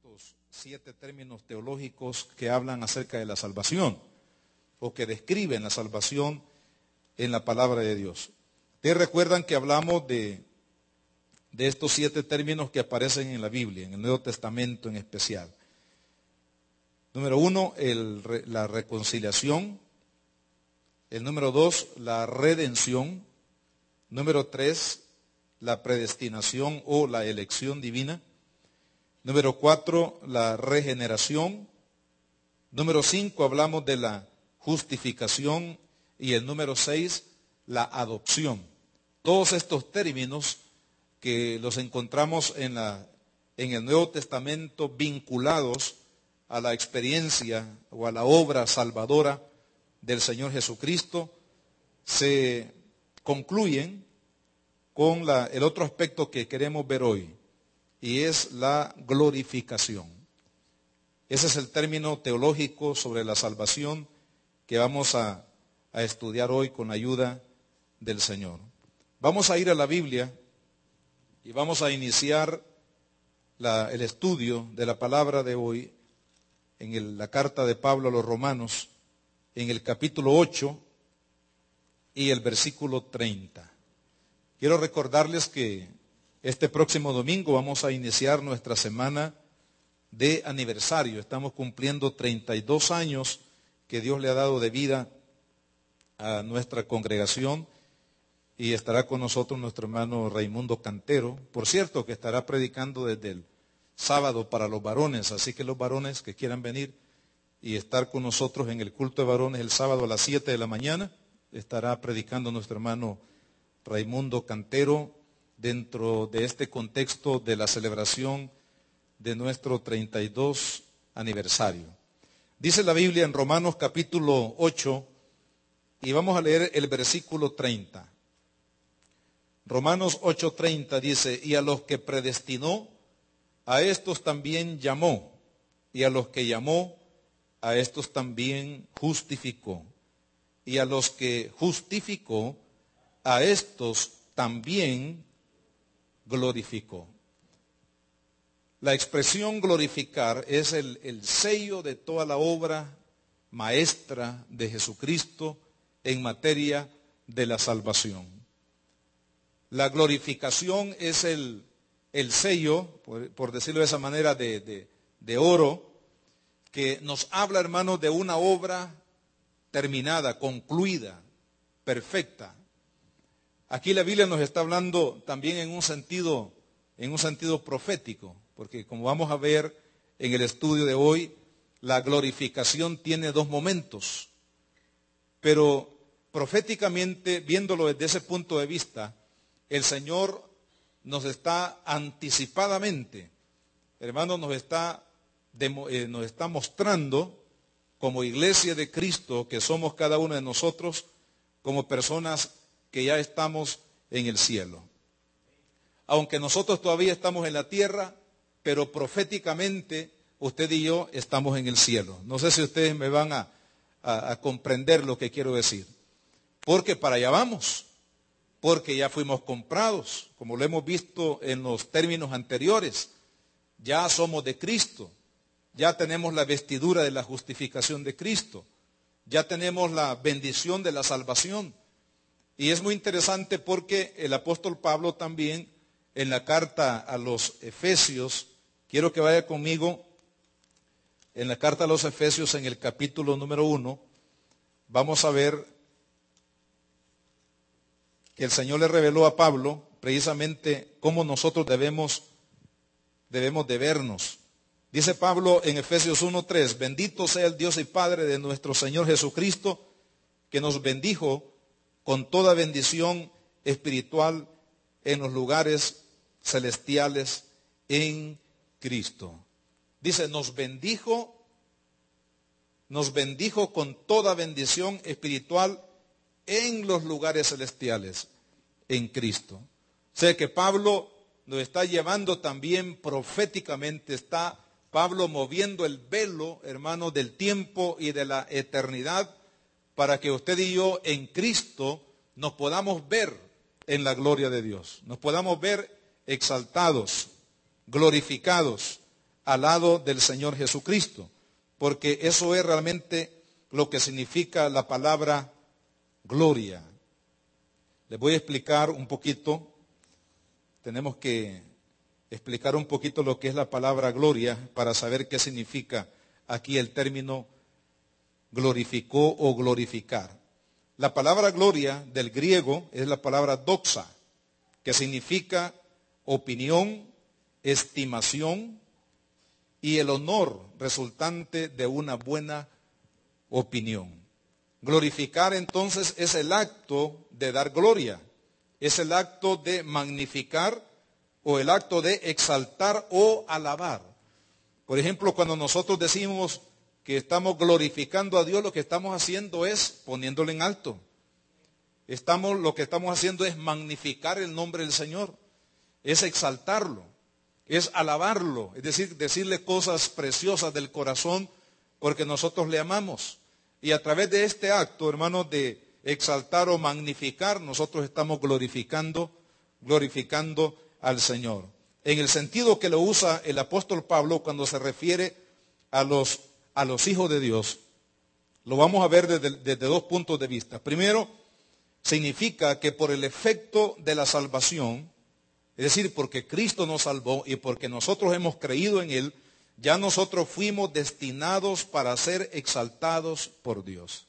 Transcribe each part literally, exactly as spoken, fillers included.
estos siete términos teológicos que hablan acerca de la salvación o que describen la salvación en la palabra de Dios. Ustedes recuerdan que hablamos de, de estos siete términos que aparecen en la Biblia, en el Nuevo Testamento en especial. Número uno, el, la reconciliación. El número dos, la redención. Número tres, la predestinación o la elección divina. Número cuatro, la regeneración. Número cinco, hablamos de la justificación. Y el número seis, la adopción. Todos estos términos que los encontramos en, la, en el Nuevo Testamento vinculados a la experiencia o a la obra salvadora del Señor Jesucristo, se concluyen con la, el otro aspecto que queremos ver hoy, y es la glorificación. Ese es el término teológico sobre la salvación que vamos a, a estudiar hoy con la ayuda del Señor. Vamos a ir a la Biblia y vamos a iniciar la, el estudio de la palabra de hoy en el, la carta de Pablo a los Romanos, en el capítulo ocho y el versículo treinta. Quiero recordarles que este próximo domingo vamos a iniciar nuestra semana de aniversario. Estamos cumpliendo treinta y dos años que Dios le ha dado de vida a nuestra congregación y estará con nosotros nuestro hermano Raimundo Cantero. Por cierto, que estará predicando desde el sábado para los varones, así que los varones que quieran venir y estar con nosotros en el culto de varones el sábado a las siete de la mañana, estará predicando nuestro hermano Raimundo Cantero dentro de este contexto de la celebración de nuestro treinta y dos aniversario. Dice la Biblia en Romanos capítulo ocho, y vamos a leer el versículo treinta. Romanos ocho treinta dice, y a los que predestinó, a estos también llamó, y a los que llamó, a estos también justificó, y a los que justificó, a estos también glorificó. La expresión glorificar es el, el sello de toda la obra maestra de Jesucristo en materia de la salvación. La glorificación es el, el sello, por, por decirlo de esa manera, de, de, de oro, que nos habla, hermanos, de una obra terminada, concluida, perfecta. Aquí la Biblia nos está hablando también en un sentido, en un sentido profético, porque como vamos a ver en el estudio de hoy, la glorificación tiene dos momentos. Pero proféticamente, viéndolo desde ese punto de vista, el Señor nos está anticipadamente, hermanos, nos está, eh, nos está mostrando como iglesia de Cristo que somos cada uno de nosotros, como personas que ya estamos en el cielo. Aunque nosotros todavía estamos en la tierra, pero proféticamente usted y yo estamos en el cielo. No sé si ustedes me van a, a, a comprender lo que quiero decir. Porque para allá vamos, porque ya fuimos comprados, como lo hemos visto en los términos anteriores. Ya somos de Cristo, ya tenemos la vestidura de la justificación de Cristo, ya tenemos la bendición de la salvación. Y es muy interesante porque el apóstol Pablo también en la carta a los Efesios, quiero que vaya conmigo, en la carta a los Efesios en el capítulo número uno, vamos a ver que el Señor le reveló a Pablo precisamente cómo nosotros debemos, debemos de vernos. Dice Pablo en Efesios uno tres, bendito sea el Dios y Padre de nuestro Señor Jesucristo, que nos bendijo con toda bendición espiritual en los lugares celestiales en Cristo. Dice, nos bendijo, nos bendijo con toda bendición espiritual en los lugares celestiales en Cristo. O sea que Pablo nos está llevando también proféticamente, está Pablo moviendo el velo, hermano, del tiempo y de la eternidad, para que usted y yo en Cristo nos podamos ver en la gloria de Dios, nos podamos ver exaltados, glorificados, al lado del Señor Jesucristo, porque eso es realmente lo que significa la palabra gloria. Les voy a explicar un poquito, tenemos que explicar un poquito lo que es la palabra gloria para saber qué significa aquí el término glorificó o glorificar. La palabra gloria del griego es la palabra doxa, que significa opinión, estimación y el honor resultante de una buena opinión. Glorificar entonces es el acto de dar gloria, es el acto de magnificar o el acto de exaltar o alabar. Por ejemplo, cuando nosotros decimos que estamos glorificando a Dios, lo que estamos haciendo es poniéndole en alto. Estamos, lo que estamos haciendo es magnificar el nombre del Señor, es exaltarlo, es alabarlo, es decir, decirle cosas preciosas del corazón porque nosotros le amamos. Y a través de este acto, hermanos, de exaltar o magnificar, nosotros estamos glorificando, glorificando al Señor. En el sentido que lo usa el apóstol Pablo cuando se refiere a los, a los hijos de Dios, lo vamos a ver desde, desde dos puntos de vista. Primero, significa que por el efecto de la salvación, es decir, porque Cristo nos salvó y porque nosotros hemos creído en Él, ya nosotros fuimos destinados para ser exaltados por Dios.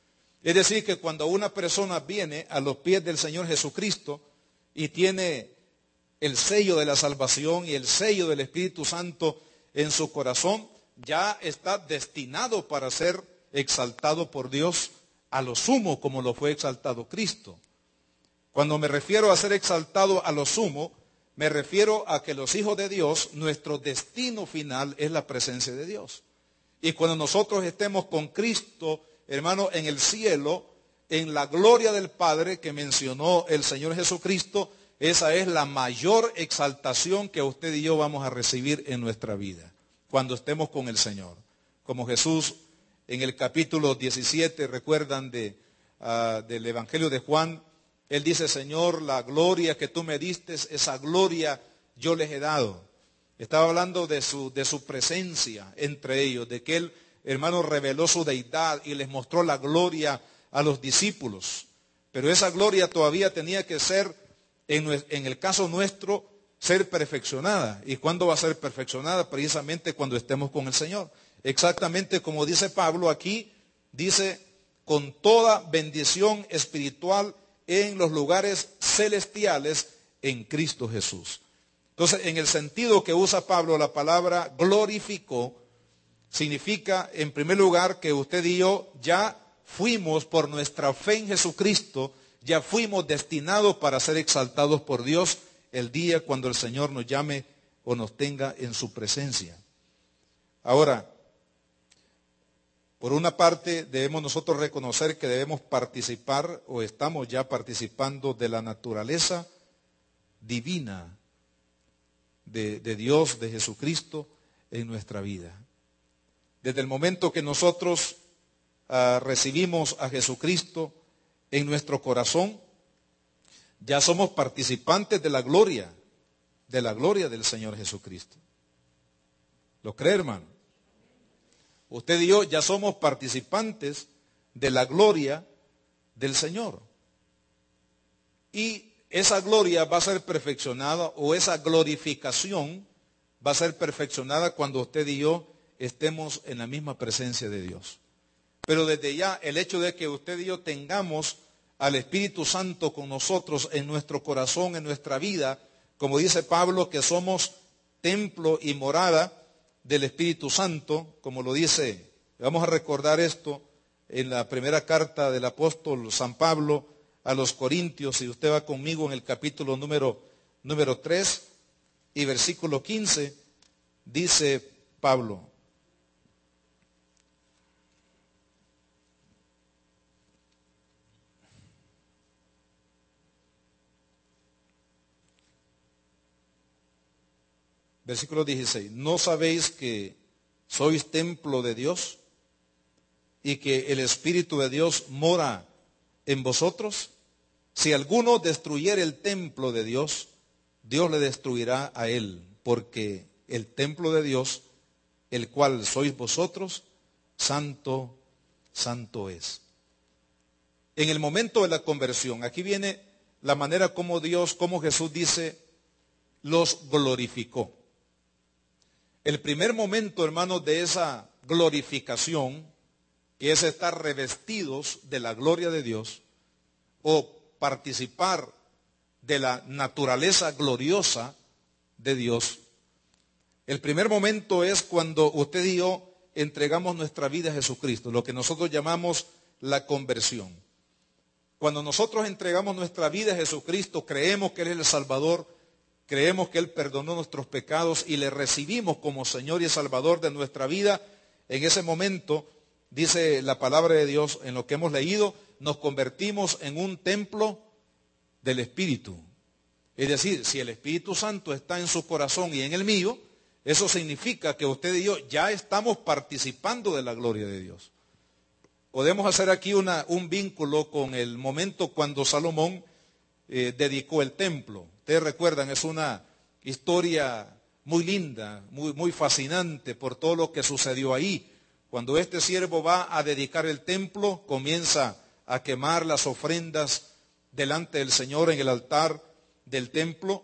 Es decir, que cuando una persona viene a los pies del Señor Jesucristo y tiene el sello de la salvación y el sello del Espíritu Santo en su corazón, ya está destinado para ser exaltado por Dios a lo sumo como lo fue exaltado Cristo. Cuando me refiero a ser exaltado a lo sumo, me refiero a que los hijos de Dios, nuestro destino final es la presencia de Dios. Y cuando nosotros estemos con Cristo, hermano, en el cielo, en la gloria del Padre que mencionó el Señor Jesucristo, esa es la mayor exaltación que usted y yo vamos a recibir en nuestra vida, cuando estemos con el Señor. Como Jesús en el capítulo diecisiete, recuerdan de, uh, del Evangelio de Juan, Él dice, Señor, la gloria que tú me diste, esa gloria yo les he dado. Estaba hablando de su, de su presencia entre ellos, de que Él, hermano, reveló su deidad y les mostró la gloria a los discípulos. Pero esa gloria todavía tenía que ser, en, en el caso nuestro, ser perfeccionada. ¿Y cuándo va a ser perfeccionada? Precisamente cuando estemos con el Señor. Exactamente como dice Pablo aquí, dice, con toda bendición espiritual en los lugares celestiales en Cristo Jesús. Entonces, en el sentido que usa Pablo la palabra glorificó, significa en primer lugar que usted y yo ya fuimos por nuestra fe en Jesucristo, ya fuimos destinados para ser exaltados por Dios el día cuando el Señor nos llame o nos tenga en su presencia. Ahora, por una parte, debemos nosotros reconocer que debemos participar o estamos ya participando de la naturaleza divina de, de Dios, de Jesucristo en nuestra vida. Desde el momento que nosotros uh, recibimos a Jesucristo en nuestro corazón, ya somos participantes de la gloria, de la gloria del Señor Jesucristo. ¿Lo cree, hermano? Usted y yo ya somos participantes de la gloria del Señor. Y esa gloria va a ser perfeccionada, o esa glorificación va a ser perfeccionada cuando usted y yo estemos en la misma presencia de Dios. Pero desde ya, el hecho de que usted y yo tengamos al Espíritu Santo con nosotros en nuestro corazón, en nuestra vida, como dice Pablo, que somos templo y morada del Espíritu Santo, como lo dice, vamos a recordar esto en la primera carta del apóstol San Pablo a los Corintios, si usted va conmigo en el capítulo número, número tres y versículo quince, dice Pablo, versículo dieciséis, ¿no sabéis que sois templo de Dios y que el Espíritu de Dios mora en vosotros? Si alguno destruyere el templo de Dios, Dios le destruirá a él, porque el templo de Dios, el cual sois vosotros, santo, santo es. En el momento de la conversión, aquí viene la manera como Dios, como Jesús dice, los glorificó. El primer momento, hermanos, de esa glorificación, que es estar revestidos de la gloria de Dios, o participar de la naturaleza gloriosa de Dios. El primer momento es cuando usted y yo entregamos nuestra vida a Jesucristo, lo que nosotros llamamos la conversión. Cuando nosotros entregamos nuestra vida a Jesucristo, creemos que Él es el Salvador, creemos que Él perdonó nuestros pecados y le recibimos como Señor y Salvador de nuestra vida. En ese momento, dice la palabra de Dios, en lo que hemos leído, nos convertimos en un templo del Espíritu. Es decir, si el Espíritu Santo está en su corazón y en el mío, eso significa que usted y yo ya estamos participando de la gloria de Dios. Podemos hacer aquí una, un vínculo con el momento cuando Salomón eh, dedicó el templo. Ustedes recuerdan, es una historia muy linda, muy, muy fascinante por todo lo que sucedió ahí. Cuando este siervo va a dedicar el templo, comienza a quemar las ofrendas delante del Señor en el altar del templo.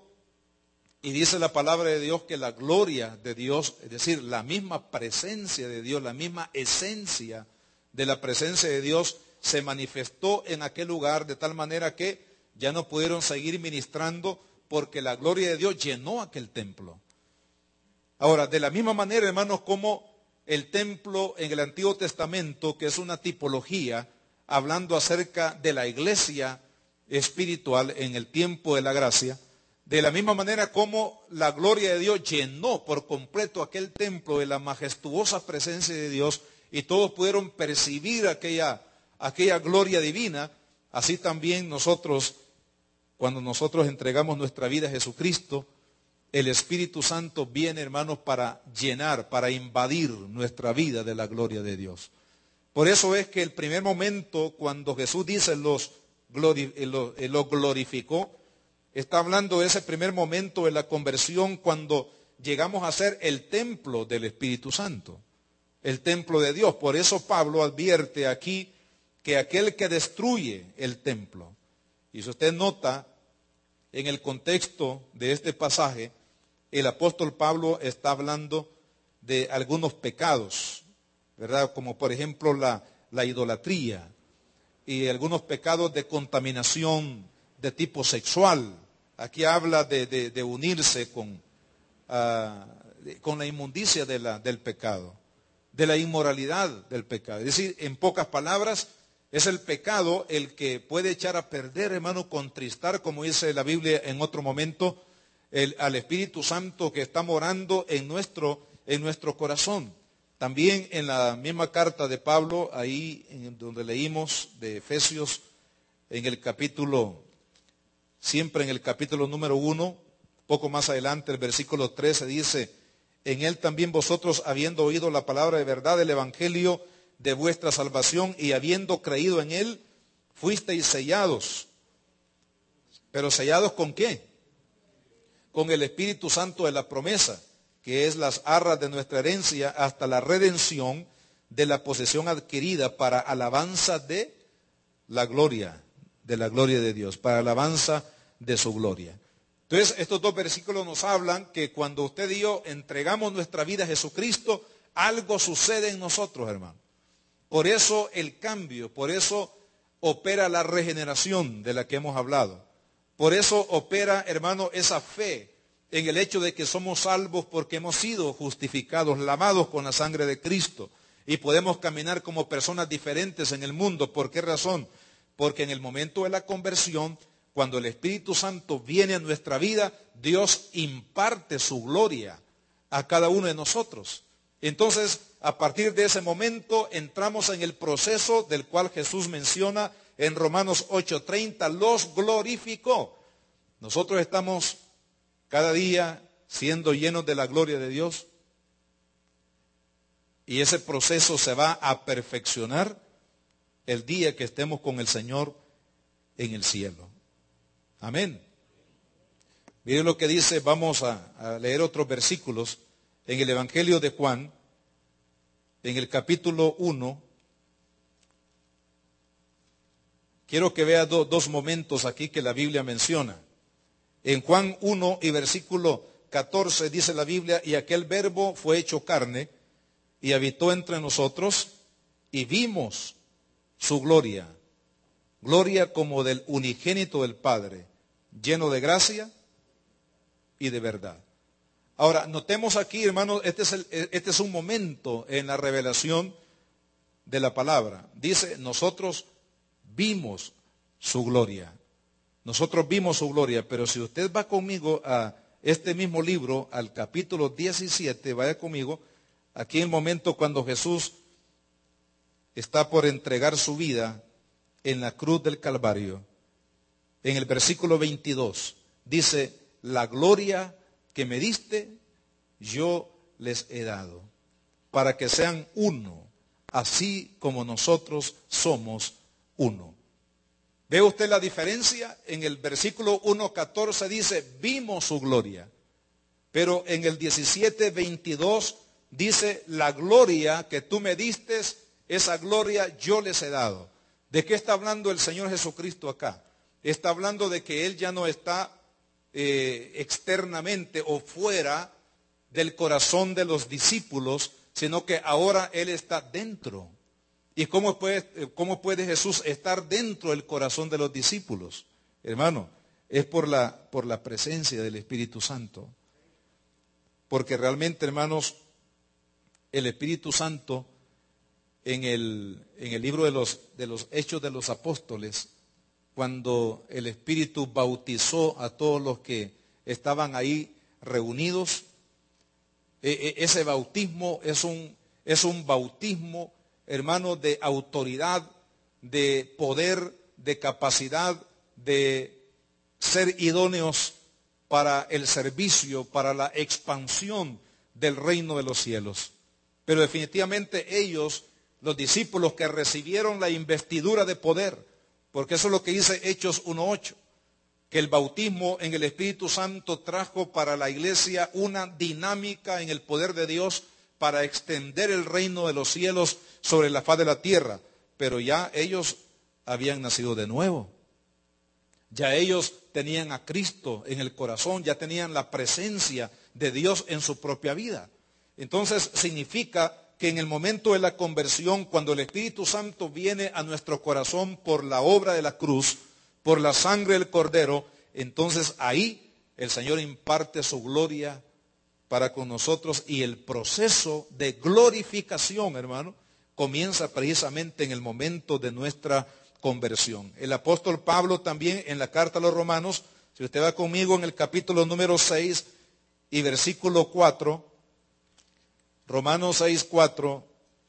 Y dice la palabra de Dios que la gloria de Dios, es decir, la misma presencia de Dios, la misma esencia de la presencia de Dios se manifestó en aquel lugar de tal manera que ya no pudieron seguir ministrando porque la gloria de Dios llenó aquel templo. Ahora, de la misma manera, hermanos, como el templo en el Antiguo Testamento, que es una tipología, hablando acerca de la iglesia espiritual en el tiempo de la gracia, de la misma manera como la gloria de Dios llenó por completo aquel templo de la majestuosa presencia de Dios y todos pudieron percibir aquella, aquella gloria divina, así también nosotros, cuando nosotros entregamos nuestra vida a Jesucristo, el Espíritu Santo viene, hermanos, para llenar, para invadir nuestra vida de la gloria de Dios. Por eso es que el primer momento, cuando Jesús dice los, glori, lo, lo glorificó, está hablando de ese primer momento de la conversión cuando llegamos a ser el templo del Espíritu Santo, el templo de Dios. Por eso Pablo advierte aquí que aquel que destruye el templo, y si usted nota en el contexto de este pasaje, el apóstol Pablo está hablando de algunos pecados, ¿verdad? Como por ejemplo la, la idolatría y algunos pecados de contaminación de tipo sexual. Aquí habla de, de, de unirse con, uh, con la inmundicia de la, del pecado, de la inmoralidad del pecado. Es decir, en pocas palabras, es el pecado el que puede echar a perder, hermano, contristar, como dice la Biblia en otro momento, el, al Espíritu Santo que está morando en nuestro, en nuestro corazón. También en la misma carta de Pablo, ahí en donde leímos de Efesios, en el capítulo, siempre en el capítulo número uno, poco más adelante, el versículo trece dice, en él también vosotros, habiendo oído la palabra de verdad del Evangelio de vuestra salvación y habiendo creído en él, fuisteis sellados. ¿Pero sellados con qué? Con el Espíritu Santo de la promesa, que es las arras de nuestra herencia hasta la redención de la posesión adquirida para alabanza de la gloria, de la gloria de Dios, para alabanza de su gloria. Entonces, estos dos versículos nos hablan que cuando usted y yo entregamos nuestra vida a Jesucristo, algo sucede en nosotros, hermano. Por eso el cambio, por eso opera la regeneración de la que hemos hablado. Por eso opera, hermano, esa fe en el hecho de que somos salvos porque hemos sido justificados, lavados con la sangre de Cristo y podemos caminar como personas diferentes en el mundo. ¿Por qué razón? Porque en el momento de la conversión, cuando el Espíritu Santo viene a nuestra vida, Dios imparte su gloria a cada uno de nosotros. Entonces, a partir de ese momento, entramos en el proceso del cual Jesús menciona en Romanos ocho treinta, los glorificó. Nosotros estamos cada día siendo llenos de la gloria de Dios y ese proceso se va a perfeccionar el día que estemos con el Señor en el cielo. Amén. Miren lo que dice, vamos a, a leer otros versículos en el Evangelio de Juan, en el capítulo uno. Quiero que vea do, dos momentos aquí que la Biblia menciona. En Juan uno y versículo catorce dice la Biblia, y aquel verbo fue hecho carne y habitó entre nosotros y vimos su gloria, gloria como del unigénito del Padre, lleno de gracia y de verdad. Ahora, notemos aquí, hermanos, este es, el, este es un momento en la revelación de la palabra. Dice, nosotros vimos su gloria. Nosotros vimos su gloria, pero si usted va conmigo a este mismo libro, al capítulo diecisiete, vaya conmigo, aquí en el momento cuando Jesús está por entregar su vida en la cruz del Calvario, en el versículo veintidós, dice, la gloria que me diste, yo les he dado, para que sean uno, así como nosotros somos uno. ¿Ve usted la diferencia? En el versículo uno catorce dice, vimos su gloria. Pero en el diecisiete veintidós dice, la gloria que tú me diste, esa gloria yo les he dado. ¿De qué está hablando el Señor Jesucristo acá? Está hablando de que Él ya no está eh, externamente o fuera del corazón de los discípulos, sino que ahora Él está dentro. ¿Y cómo puede, cómo puede Jesús estar dentro del corazón de los discípulos? Hermano, es por la, por la presencia del Espíritu Santo. Porque realmente, hermanos, el Espíritu Santo en el, en el libro de los, de los Hechos de los Apóstoles, cuando el Espíritu bautizó a todos los que estaban ahí reunidos, ese bautismo es un, es un bautismo, hermano, de autoridad, de poder, de capacidad, de ser idóneos para el servicio, para la expansión del reino de los cielos. Pero definitivamente ellos, los discípulos que recibieron la investidura de poder, porque eso es lo que dice Hechos uno ocho, que el bautismo en el Espíritu Santo trajo para la iglesia una dinámica en el poder de Dios para extender el reino de los cielos sobre la faz de la tierra. Pero ya ellos habían nacido de nuevo. Ya ellos tenían a Cristo en el corazón, ya tenían la presencia de Dios en su propia vida. Entonces significa que en el momento de la conversión, cuando el Espíritu Santo viene a nuestro corazón por la obra de la cruz, por la sangre del Cordero, entonces ahí el Señor imparte su gloria para con nosotros y el proceso de glorificación, hermano, comienza precisamente en el momento de nuestra conversión. El apóstol Pablo también en la carta a los Romanos, si usted va conmigo en el capítulo número seis y versículo cuatro, Romanos seis, cuatro,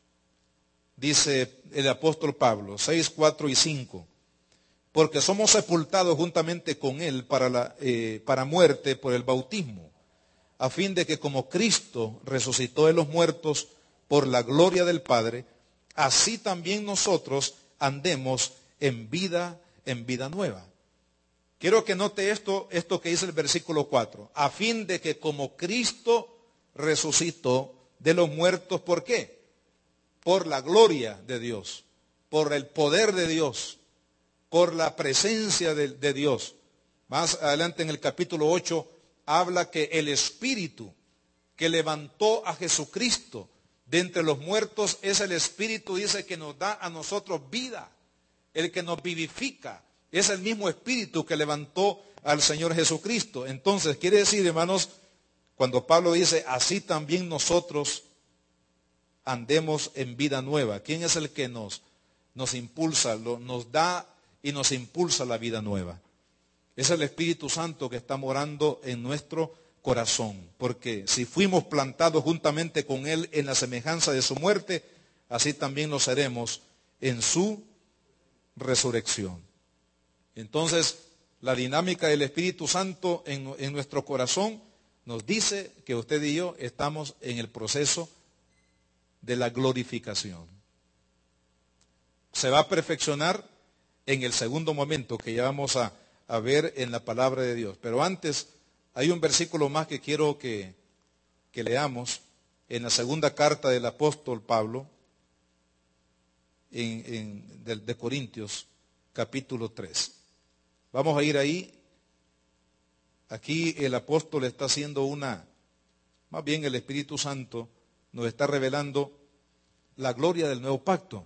dice el apóstol Pablo, seis, cuatro y cinco, porque somos sepultados juntamente con Él para, la, eh, para muerte por el bautismo, a fin de que como Cristo resucitó de los muertos por la gloria del Padre, así también nosotros andemos en vida, en vida nueva. Quiero que note esto, esto que dice el versículo cuatro, a fin de que como Cristo resucitó de los muertos, ¿por qué? Por la gloria de Dios, por el poder de Dios, por la presencia de, de Dios. Más adelante en el capítulo ocho habla que el Espíritu que levantó a Jesucristo de entre los muertos es el Espíritu, dice, que nos da a nosotros vida, el que nos vivifica. Es el mismo Espíritu que levantó al Señor Jesucristo. Entonces, quiere decir, hermanos, cuando Pablo dice, así también nosotros andemos en vida nueva. ¿Quién es el que nos, nos impulsa, lo, nos da y nos impulsa la vida nueva? Es el Espíritu Santo que está morando en nuestro corazón. Porque si fuimos plantados juntamente con Él en la semejanza de su muerte, así también lo seremos en su resurrección. Entonces, la dinámica del Espíritu Santo en, en nuestro corazón nos dice que usted y yo estamos en el proceso de la glorificación. Se va a perfeccionar en el segundo momento que ya vamos a, a ver en la palabra de Dios. Pero antes hay un versículo más que quiero que, que leamos en la segunda carta del apóstol Pablo, en, en, de, de Corintios, capítulo tres. Vamos a ir ahí. Aquí el apóstol está haciendo una, más bien el Espíritu Santo nos está revelando la gloria del nuevo pacto.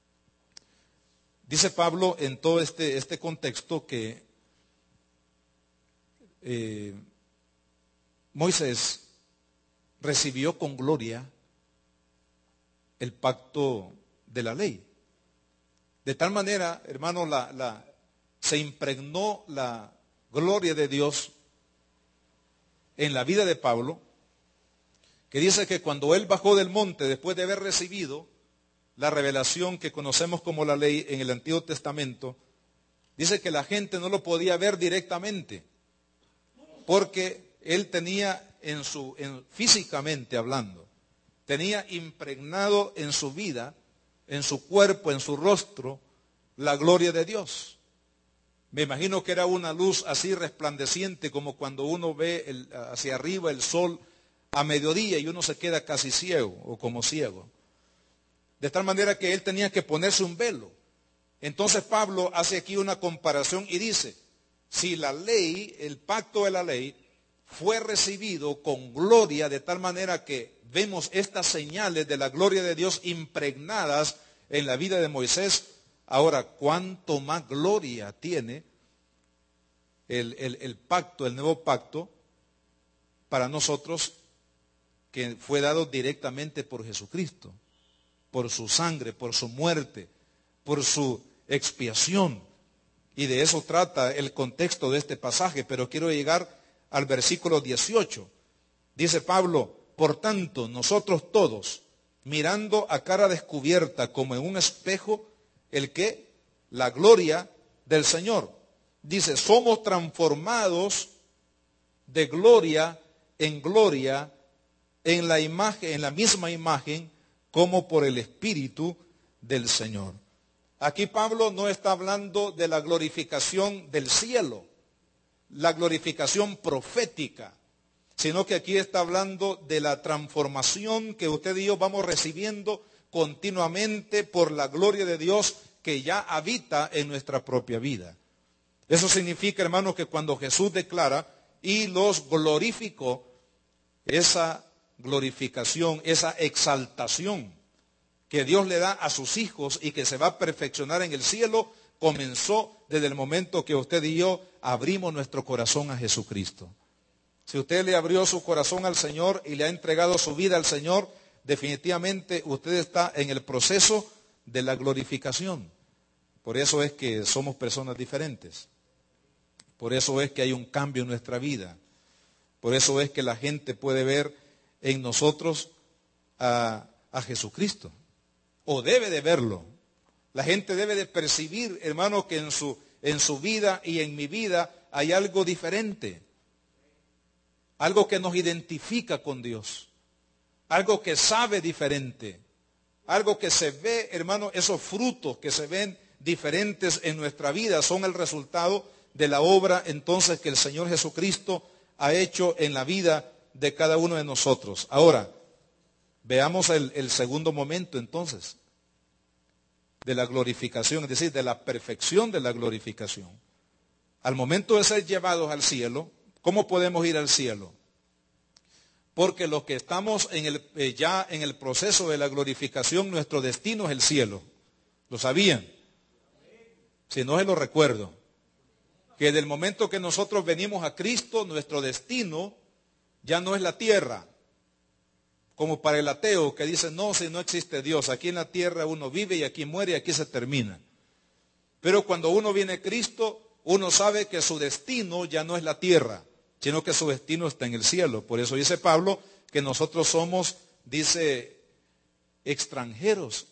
Dice Pablo en todo este, este contexto que eh, Moisés recibió con gloria el pacto de la ley. De tal manera, hermanos, la, la, se impregnó la gloria de Dios en la vida de Pablo, que dice que cuando él bajó del monte, después de haber recibido la revelación que conocemos como la ley en el Antiguo Testamento, dice que la gente no lo podía ver directamente, porque él tenía en su, en, físicamente hablando, tenía impregnado en su vida, en su cuerpo, en su rostro, la gloria de Dios. Me imagino que era una luz así resplandeciente como cuando uno ve el, hacia arriba el sol a mediodía y uno se queda casi ciego o como ciego. De tal manera que él tenía que ponerse un velo. Entonces Pablo hace aquí una comparación y dice, si la ley, el pacto de la ley, fue recibido con gloria de tal manera que vemos estas señales de la gloria de Dios impregnadas en la vida de Moisés, ahora cuánto más gloria tiene el, el, el pacto, el nuevo pacto, para nosotros que fue dado directamente por Jesucristo, por su sangre, por su muerte, por su expiación. Y de eso trata el contexto de este pasaje, pero quiero llegar al versículo dieciocho. Dice Pablo, por tanto, nosotros todos, mirando a cara descubierta como en un espejo, ¿el qué? La gloria del Señor. Dice, somos transformados de gloria en gloria en la imagen, en la misma imagen, como por el Espíritu del Señor. Aquí Pablo no está hablando de la glorificación del cielo, la glorificación profética, sino que aquí está hablando de la transformación que usted y yo vamos recibiendo continuamente por la gloria de Dios que ya habita en nuestra propia vida. Eso significa, hermanos, que cuando Jesús declara, y los glorificó, esa glorificación, esa exaltación que Dios le da a sus hijos y que se va a perfeccionar en el cielo, comenzó desde el momento que usted y yo abrimos nuestro corazón a Jesucristo. Si usted le abrió su corazón al Señor y le ha entregado su vida al Señor, definitivamente usted está en el proceso de la glorificación. Por eso es que somos personas diferentes. Por eso es que hay un cambio en nuestra vida. Por eso es que la gente puede ver en nosotros a, a Jesucristo. O debe de verlo. La gente debe de percibir, hermano, que en su, en su vida y en mi vida hay algo diferente. Algo que nos identifica con Dios. Algo que sabe diferente. Algo que se ve, hermano, esos frutos que se ven diferentes en nuestra vida son el resultado de la obra entonces que el Señor Jesucristo ha hecho en la vida de cada uno de nosotros. Ahora, veamos el, el segundo momento entonces de la glorificación, es decir, de la perfección de la glorificación. Al momento de ser llevados al cielo, ¿cómo podemos ir al cielo? Porque los que estamos en el, eh, ya en el proceso de la glorificación, nuestro destino es el cielo. ¿Lo sabían? Si no, se lo recuerdo. Que del momento que nosotros venimos a Cristo, nuestro destino ya no es la tierra. Como para el ateo que dice, no, si no existe Dios, aquí en la tierra uno vive y aquí muere y aquí se termina. Pero cuando uno viene a Cristo, uno sabe que su destino ya no es la tierra, sino que su destino está en el cielo. Por eso dice Pablo que nosotros somos, dice, extranjeros.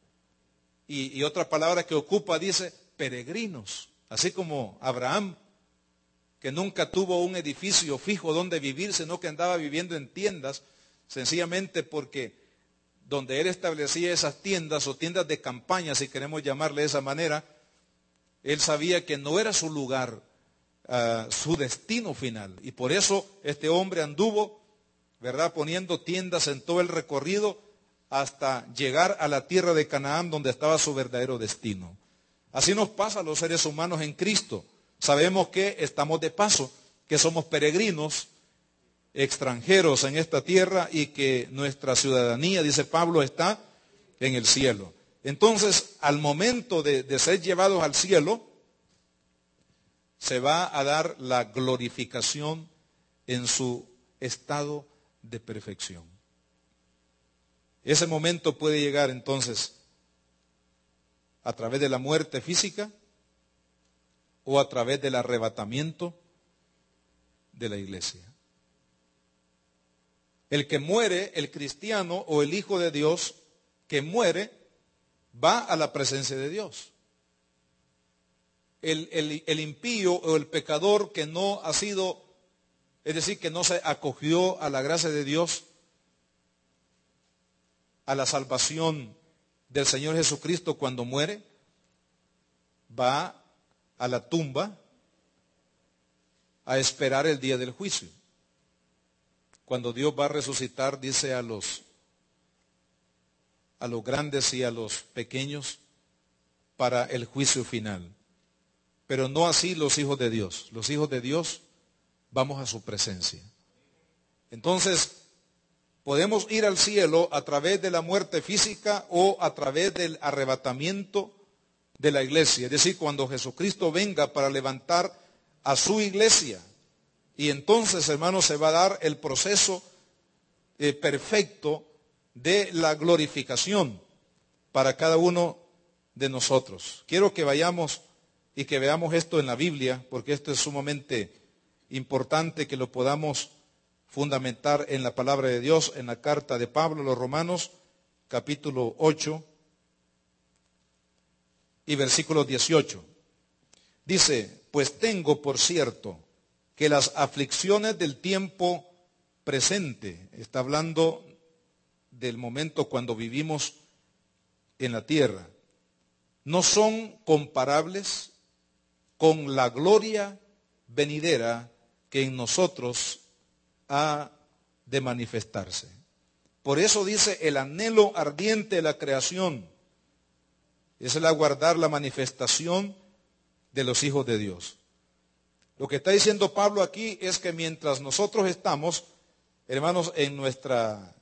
Y, y otra palabra que ocupa dice, peregrinos. Así como Abraham, que nunca tuvo un edificio fijo donde vivir, sino que andaba viviendo en tiendas, sencillamente porque donde él establecía esas tiendas o tiendas de campaña, si queremos llamarle de esa manera, él sabía que no era su lugar, uh, su destino final. Y por eso este hombre anduvo ¿verdad? Poniendo tiendas en todo el recorrido hasta llegar a la tierra de Canaán, donde estaba su verdadero destino. Así nos pasa a los seres humanos en Cristo. Sabemos que estamos de paso, que somos peregrinos, extranjeros en esta tierra y que nuestra ciudadanía, dice Pablo, está en el cielo. Entonces, al momento de, de ser llevados al cielo, se va a dar la glorificación en su estado de perfección. Ese momento puede llegar entonces a través de la muerte física o a través del arrebatamiento de la iglesia. El que muere, el cristiano o el hijo de Dios que muere, va a la presencia de Dios. El, el, el impío o el pecador que no ha sido, es decir, que no se acogió a la gracia de Dios, a la salvación del Señor Jesucristo cuando muere, va a la tumba a esperar el día del juicio. Cuando Dios va a resucitar, dice a los, a los grandes y a los pequeños para el juicio final. Pero no así los hijos de Dios. Los hijos de Dios vamos a su presencia. Entonces, podemos ir al cielo a través de la muerte física o a través del arrebatamiento de la iglesia. Es decir, cuando Jesucristo venga para levantar a su iglesia. Y entonces, hermanos, se va a dar el proceso eh, perfecto de la glorificación para cada uno de nosotros. Quiero que vayamos y que veamos esto en la Biblia, porque esto es sumamente importante que lo podamos fundamentar en la palabra de Dios, en la carta de Pablo a los Romanos, capítulo ocho y versículo dieciocho. Dice, pues tengo por cierto que las aflicciones del tiempo presente, está hablando del momento cuando vivimos en la tierra, no son comparables con la gloria venidera que en nosotros ha de manifestarse. Por eso dice, el anhelo ardiente de la creación es el aguardar la manifestación de los hijos de Dios. Lo que está diciendo Pablo aquí es que mientras nosotros estamos, hermanos, en nuestra,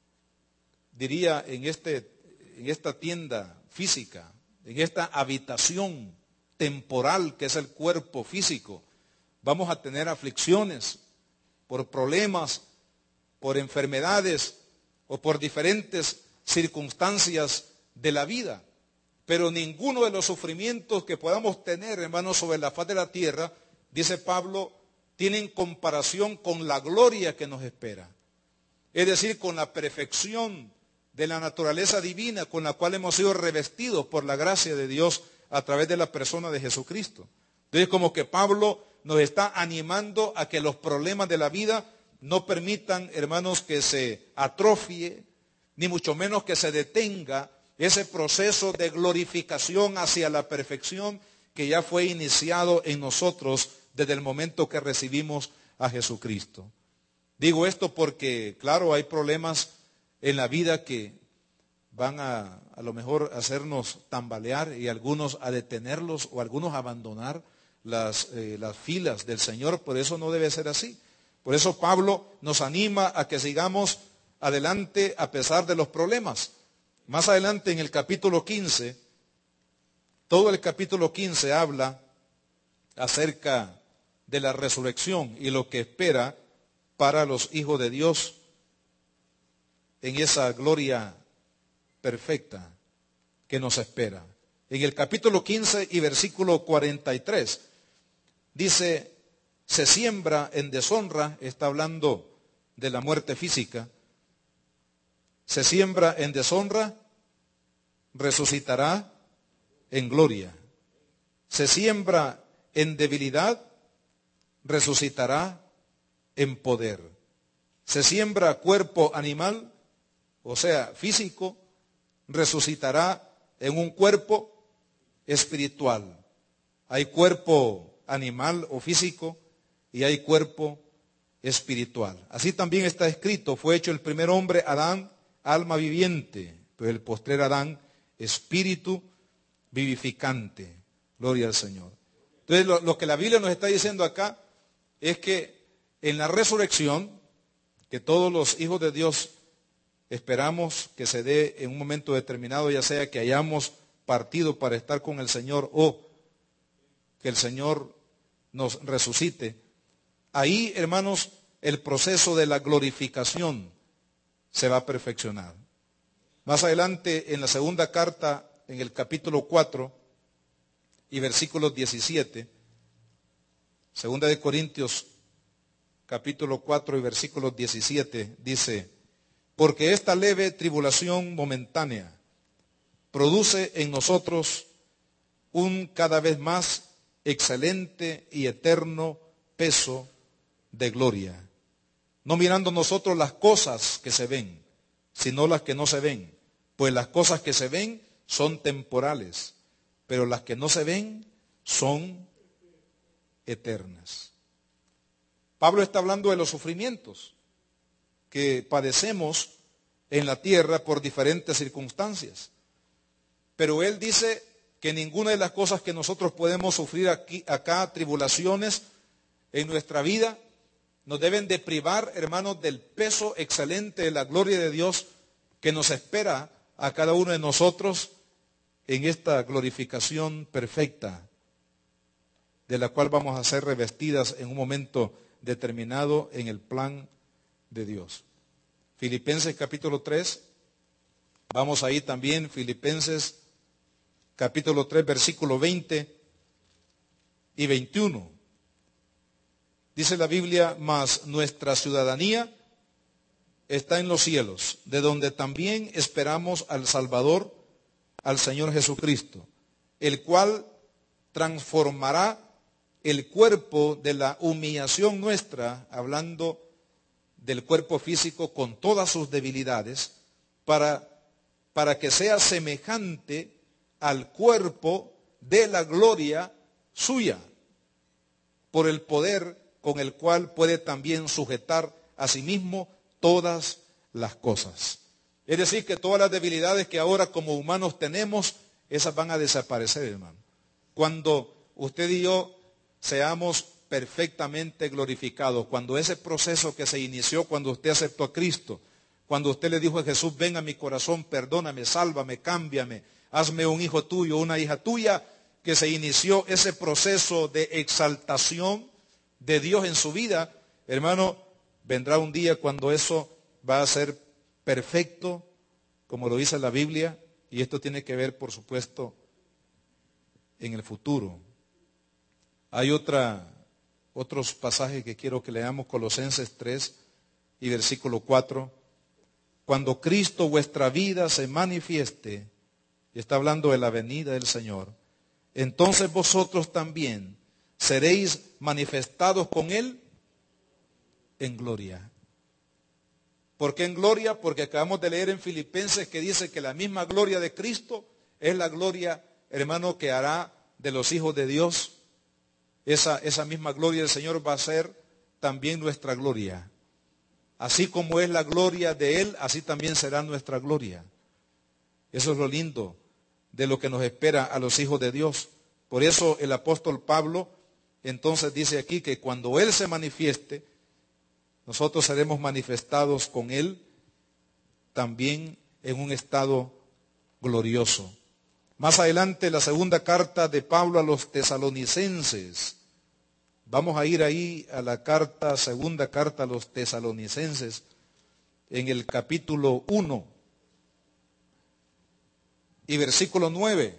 diría, en, este, en esta tienda física, en esta habitación temporal que es el cuerpo físico, vamos a tener aflicciones por problemas, por enfermedades o por diferentes circunstancias de la vida. Pero ninguno de los sufrimientos que podamos tener, hermanos, sobre la faz de la tierra, dice Pablo, tienen comparación con la gloria que nos espera. Es decir, con la perfección de la naturaleza divina con la cual hemos sido revestidos por la gracia de Dios a través de la persona de Jesucristo. Entonces, como que Pablo nos está animando a que los problemas de la vida no permitan, hermanos, que se atrofie, ni mucho menos que se detenga ese proceso de glorificación hacia la perfección que ya fue iniciado en nosotros desde el momento que recibimos a Jesucristo. Digo esto porque, claro, hay problemas en la vida que van a, a lo mejor hacernos tambalear y algunos a detenerlos o algunos a abandonar las, eh, las filas del Señor. Por eso no debe ser así. Por eso Pablo nos anima a que sigamos adelante a pesar de los problemas. Más adelante en el capítulo quince, todo el capítulo quince habla acerca de la resurrección y lo que espera para los hijos de Dios en esa gloria perfecta que nos espera. En el capítulo quince y versículo cuarenta y tres dice, se siembra en deshonra, está hablando de la muerte física, se siembra en deshonra, resucitará en gloria. Se siembra en debilidad, resucitará en poder. Se siembra cuerpo animal, o sea, físico, resucitará en un cuerpo espiritual. Hay cuerpo animal o físico y hay cuerpo espiritual. Así también está escrito, fue hecho el primer hombre, Adán, alma viviente, pero el postrer Adán, espíritu vivificante. Gloria al Señor. Entonces lo, lo que la Biblia nos está diciendo acá es que en la resurrección, que todos los hijos de Dios esperamos que se dé en un momento determinado, ya sea que hayamos partido para estar con el Señor o que el Señor nos resucite. Ahí, hermanos, el proceso de la glorificación se va a perfeccionar. Más adelante, en la segunda carta, en el capítulo cuatro y versículos diecisiete, segunda de Corintios, capítulo cuatro y versículos diecisiete, dice, porque esta leve tribulación momentánea produce en nosotros un cada vez más excelente y eterno peso de gloria, no mirando nosotros las cosas que se ven, sino las que no se ven, pues las cosas que se ven son temporales, pero las que no se ven son eternas. Pablo está hablando de los sufrimientos que padecemos en la tierra por diferentes circunstancias, pero él dice que ninguna de las cosas que nosotros podemos sufrir aquí, acá, tribulaciones en nuestra vida, nos deben de privar, hermanos, del peso excelente de la gloria de Dios que nos espera a cada uno de nosotros en esta glorificación perfecta, de la cual vamos a ser revestidas en un momento determinado en el plan de Dios. Filipenses capítulo tres, vamos ahí también, Filipenses capítulo tres, versículo veinte y veintiuno. Dice la Biblia, mas nuestra ciudadanía está en los cielos, de donde también esperamos al Salvador, al Señor Jesucristo, el cual transformará el cuerpo de la humillación nuestra, hablando del cuerpo físico con todas sus debilidades, para, para que sea semejante al cuerpo de la gloria suya, por el poder con el cual puede también sujetar a sí mismo todas las cosas. Es decir, que todas las debilidades que ahora como humanos tenemos, esas van a desaparecer, hermano. Cuando usted y yo seamos perfectamente glorificados, cuando ese proceso que se inició cuando usted aceptó a Cristo, cuando usted le dijo a Jesús, ven a mi corazón, perdóname, sálvame, cámbiame, hazme un hijo tuyo, una hija tuya, que se inició ese proceso de exaltación de Dios en su vida, hermano, vendrá un día cuando eso va a ser perfecto, como lo dice la Biblia, y esto tiene que ver, por supuesto, en el futuro. Hay otra, otros pasajes que quiero que leamos, Colosenses tres y versículo cuatro. Cuando Cristo vuestra vida se manifieste, y está hablando de la venida del Señor, entonces vosotros también seréis manifestados con Él en gloria. ¿Por qué en gloria? Porque acabamos de leer en Filipenses que dice que la misma gloria de Cristo es la gloria, hermano, que hará de los hijos de Dios. Esa, esa misma gloria del Señor va a ser también nuestra gloria. Así como es la gloria de Él, así también será nuestra gloria. Eso es lo lindo de lo que nos espera a los hijos de Dios. Por eso el apóstol Pablo entonces dice aquí que cuando Él se manifieste, nosotros seremos manifestados con Él también en un estado glorioso. Más adelante, la segunda carta de Pablo a los tesalonicenses. Vamos a ir ahí a la carta, segunda carta a los tesalonicenses, en el capítulo uno y versículo nueve.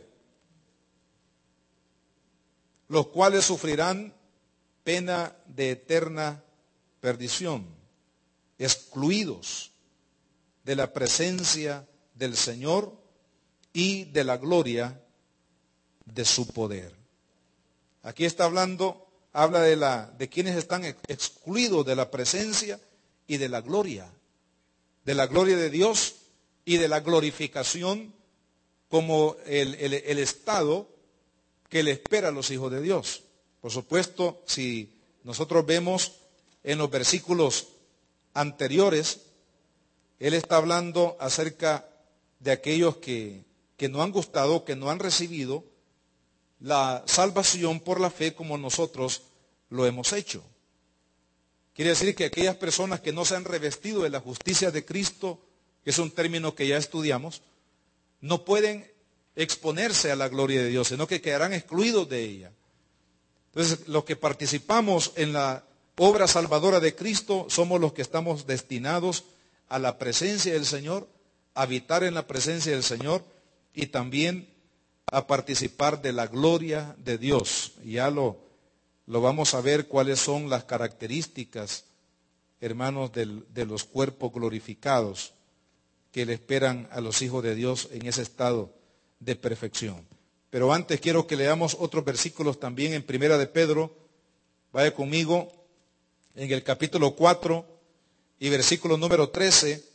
Los cuales sufrirán pena de eterna perdición, excluidos de la presencia del Señor y de la gloria de su poder. Aquí está hablando, habla de, la, de quienes están excluidos de la presencia y de la gloria, de la gloria de Dios y de la glorificación como el, el, el estado que le espera a los hijos de Dios. Por supuesto, si nosotros vemos en los versículos anteriores, él está hablando acerca de aquellos que, que no han gustado, que no han recibido la salvación por la fe como nosotros lo hemos hecho. Quiere decir que aquellas personas que no se han revestido de la justicia de Cristo, que es un término que ya estudiamos, no pueden exponerse a la gloria de Dios, sino que quedarán excluidos de ella. Entonces, los que participamos en la obra salvadora de Cristo somos los que estamos destinados a la presencia del Señor, a habitar en la presencia del Señor y también a participar de la gloria de Dios. Y ya lo, lo vamos a ver cuáles son las características, hermanos, del, de los cuerpos glorificados que le esperan a los hijos de Dios en ese estado de perfección. Pero antes quiero que leamos otros versículos también en Primera de Pedro. Vaya conmigo en el capítulo cuatro y versículo número trece.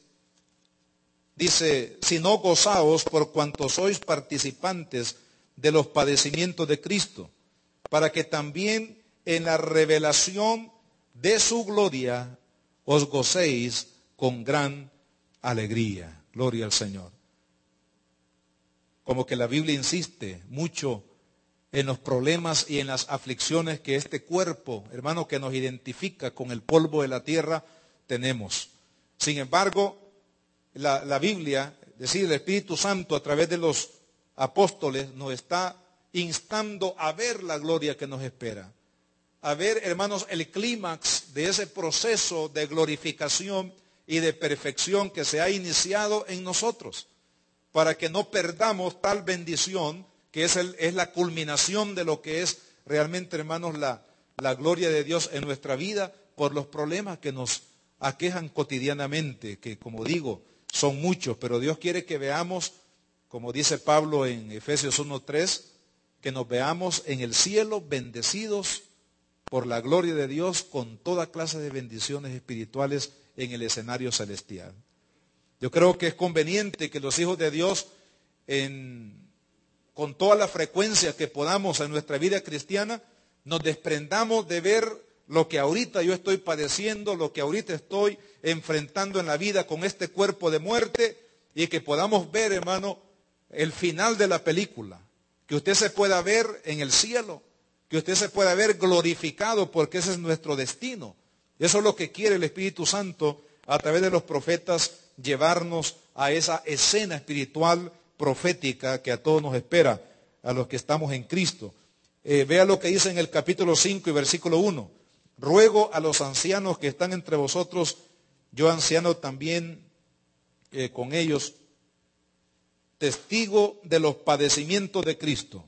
Dice, si no gozaos por cuanto sois participantes de los padecimientos de Cristo, para que también en la revelación de su gloria os gocéis con gran alegría. Gloria al Señor. Como que la Biblia insiste mucho en los problemas y en las aflicciones que este cuerpo, hermano, que nos identifica con el polvo de la tierra, tenemos. Sin embargo, la, la Biblia, es decir, el Espíritu Santo a través de los apóstoles nos está instando a ver la gloria que nos espera. A ver, hermanos, el clímax de ese proceso de glorificación y de perfección que se ha iniciado en nosotros, para que no perdamos tal bendición que es, el, es la culminación de lo que es realmente, hermanos, la, la gloria de Dios en nuestra vida por los problemas que nos aquejan cotidianamente, que como digo, son muchos, pero Dios quiere que veamos, como dice Pablo en Efesios uno tres, que nos veamos en el cielo bendecidos por la gloria de Dios con toda clase de bendiciones espirituales en el escenario celestial. Yo creo que es conveniente que los hijos de Dios, en, con toda la frecuencia que podamos en nuestra vida cristiana, nos desprendamos de ver lo que ahorita yo estoy padeciendo, lo que ahorita estoy enfrentando en la vida con este cuerpo de muerte, y que podamos ver, hermano, el final de la película, que usted se pueda ver en el cielo, que usted se pueda ver glorificado, porque ese es nuestro destino. Eso es lo que quiere el Espíritu Santo a través de los profetas, llevarnos a esa escena espiritual profética que a todos nos espera, a los que estamos en Cristo. Eh, vea lo que dice en el capítulo cinco y versículo uno. Ruego a los ancianos que están entre vosotros, yo anciano también eh, con ellos, testigo de los padecimientos de Cristo,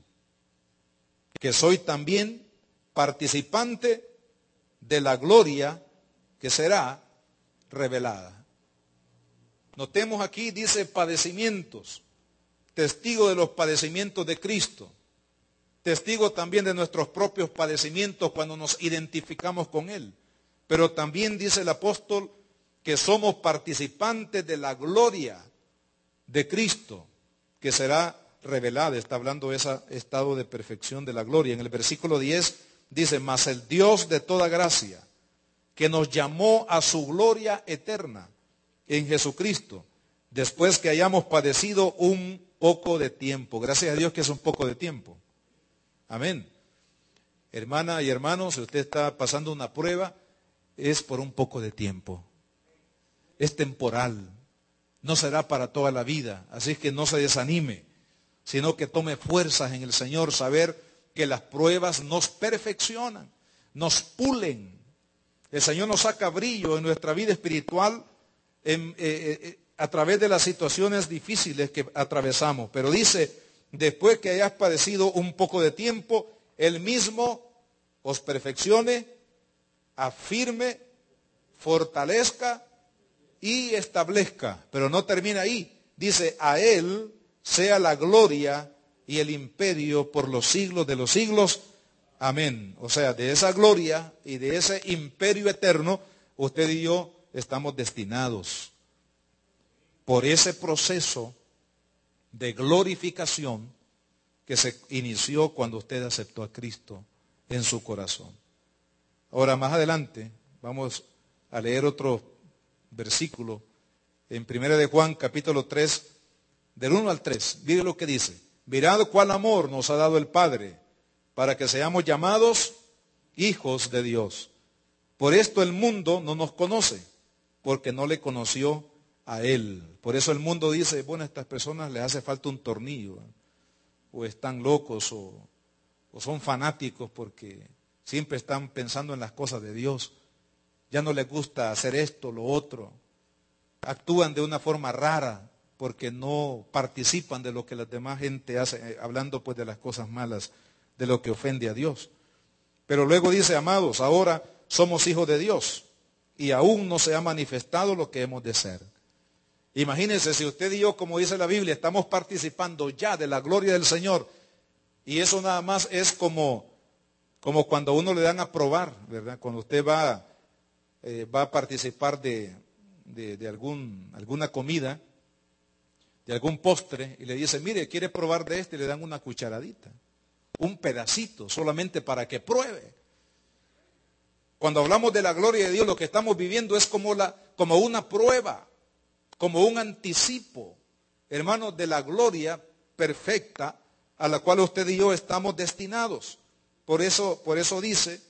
que soy también participante de la gloria que será revelada. Notemos aquí, dice padecimientos, testigo de los padecimientos de Cristo, testigo también de nuestros propios padecimientos cuando nos identificamos con Él. Pero también dice el apóstol que somos participantes de la gloria de Cristo, que será revelada. Está hablando de ese estado de perfección de la gloria. En el versículo diez dice, mas el Dios de toda gracia, que nos llamó a su gloria eterna en Jesucristo, después que hayamos padecido un poco de tiempo. Gracias a Dios que es un poco de tiempo. Amén. Hermana y hermanos, si usted está pasando una prueba, es por un poco de tiempo. Es temporal. No será para toda la vida. Así que no se desanime, sino que tome fuerzas en el Señor, saber que las pruebas nos perfeccionan, nos pulen. El Señor nos saca brillo en nuestra vida espiritual en, eh, eh, a través de las situaciones difíciles que atravesamos. Pero dice, después que hayas padecido un poco de tiempo, Él mismo os perfeccione, afirme, fortalezca y establezca. Pero no termina ahí. Dice, a Él sea la gloria y el imperio por los siglos de los siglos. Amén. O sea, de esa gloria y de ese imperio eterno, usted y yo estamos destinados por ese proceso de glorificación que se inició cuando usted aceptó a Cristo en su corazón. Ahora, más adelante, Vamos a leer otro versículo en Primera de Juan, capítulo tres, del uno al tres. Mire lo que dice. Mirad cuál amor nos ha dado el Padre, para que seamos llamados hijos de Dios. Por esto el mundo no nos conoce, porque no le conoció a Él. Por eso el mundo dice, bueno, a estas personas les hace falta un tornillo, ¿eh? O están locos, o, o son fanáticos porque siempre están pensando en las cosas de Dios. Ya no les gusta hacer esto, lo otro. Actúan de una forma rara porque no participan de lo que la demás gente hace, hablando pues de las cosas malas, de lo que ofende a Dios. Pero luego dice, amados, ahora somos hijos de Dios y aún no se ha manifestado lo que hemos de ser. Imagínense si usted y yo, como dice la Biblia, estamos participando ya de la gloria del Señor, y eso nada más es como, como cuando a uno le dan a probar, ¿verdad? Cuando usted va, eh, va a participar de, de, de algún, alguna comida, de algún postre, y le dice, mire, ¿quiere probar de este? Y le dan una cucharadita, un pedacito, solamente para que pruebe. Cuando hablamos de la gloria de Dios, lo que estamos viviendo es como, la, como una prueba, como un anticipo, hermanos, de la gloria perfecta a la cual usted y yo estamos destinados. Por eso, por eso dice,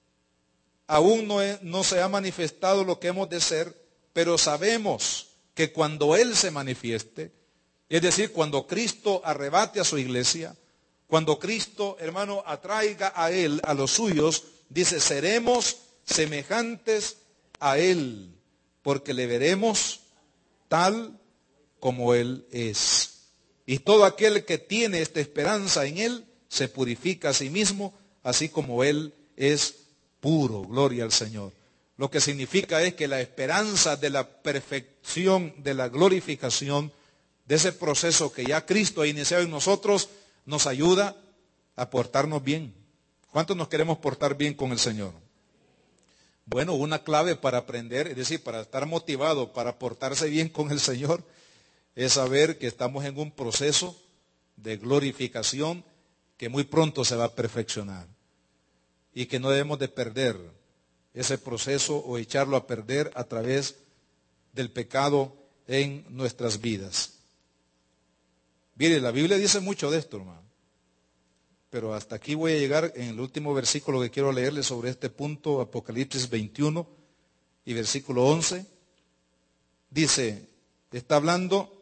aún no, he, no se ha manifestado lo que hemos de ser, pero sabemos que cuando Él se manifieste, es decir, cuando Cristo arrebate a su iglesia, cuando Cristo, hermano, atraiga a Él, a los suyos, dice, seremos semejantes a Él, porque le veremos tal como Él es. Y todo aquel que tiene esta esperanza en Él, se purifica a sí mismo, así como Él es puro. Gloria al Señor. Lo que significa es que la esperanza de la perfección, de la glorificación, de ese proceso que ya Cristo ha iniciado en nosotros, nos ayuda a portarnos bien. ¿Cuántos nos queremos portar bien con el Señor? Bueno, una clave para aprender, es decir, para estar motivado, para portarse bien con el Señor, es saber que estamos en un proceso de glorificación que muy pronto se va a perfeccionar y que no debemos de perder ese proceso o echarlo a perder a través del pecado en nuestras vidas. Mire, la Biblia dice mucho de esto, hermano. Pero hasta aquí voy a llegar en el último versículo que quiero leerle sobre este punto, Apocalipsis veintiuno y versículo once. Dice, está hablando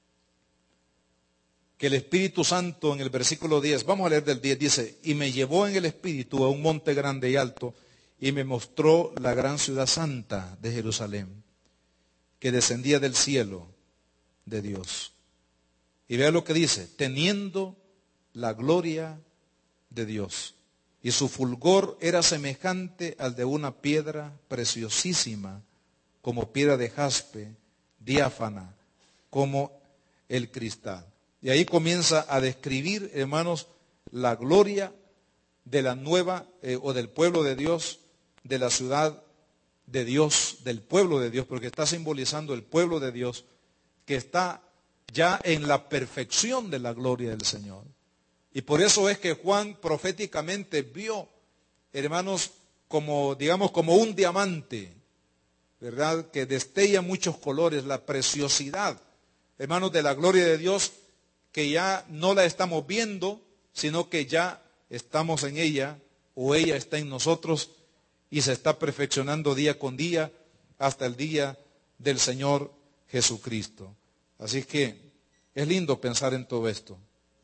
que el Espíritu Santo en el versículo diez, vamos a leer del diez, dice, y me llevó en el Espíritu a un monte grande y alto, y me mostró la gran ciudad santa de Jerusalén, que descendía del cielo de Dios. Y vea lo que dice, teniendo la gloria de Dios, y su fulgor era semejante al de una piedra preciosísima, como piedra de jaspe, diáfana, como el cristal. Y ahí comienza a describir, hermanos, la gloria de la nueva, eh, o del pueblo de Dios, de la ciudad de Dios, del pueblo de Dios, porque está simbolizando el pueblo de Dios, que está ya en la perfección de la gloria del Señor. Y por eso es que Juan proféticamente vio, hermanos, como, digamos, como un diamante, ¿verdad? Que destella muchos colores, la preciosidad, hermanos, de la gloria de Dios, que ya no la estamos viendo, sino que ya estamos en ella, o ella está en nosotros, y se está perfeccionando día con día, hasta el día del Señor Jesucristo. Así que es lindo pensar en todo esto.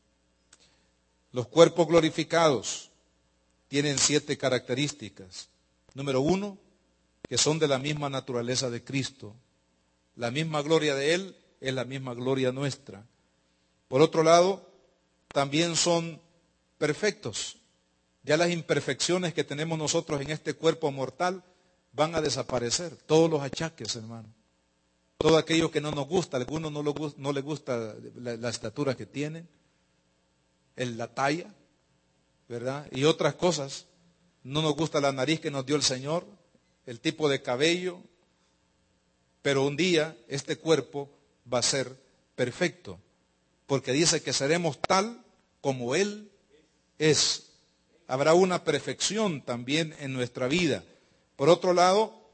Los cuerpos glorificados tienen siete características. Número uno, que son de la misma naturaleza de Cristo. La misma gloria de Él es la misma gloria nuestra. Por otro lado, también son perfectos. Ya las imperfecciones que tenemos nosotros en este cuerpo mortal van a desaparecer. Todos los achaques, hermano. Todo aquello que no nos gusta, a algunos no, lo, no les gusta la, la estatura que tienen, el, la talla, ¿verdad? Y otras cosas. No nos gusta la nariz que nos dio el Señor, el tipo de cabello. Pero un día este cuerpo va a ser perfecto, porque dice que seremos tal como Él es. Habrá una perfección también en nuestra vida. Por otro lado,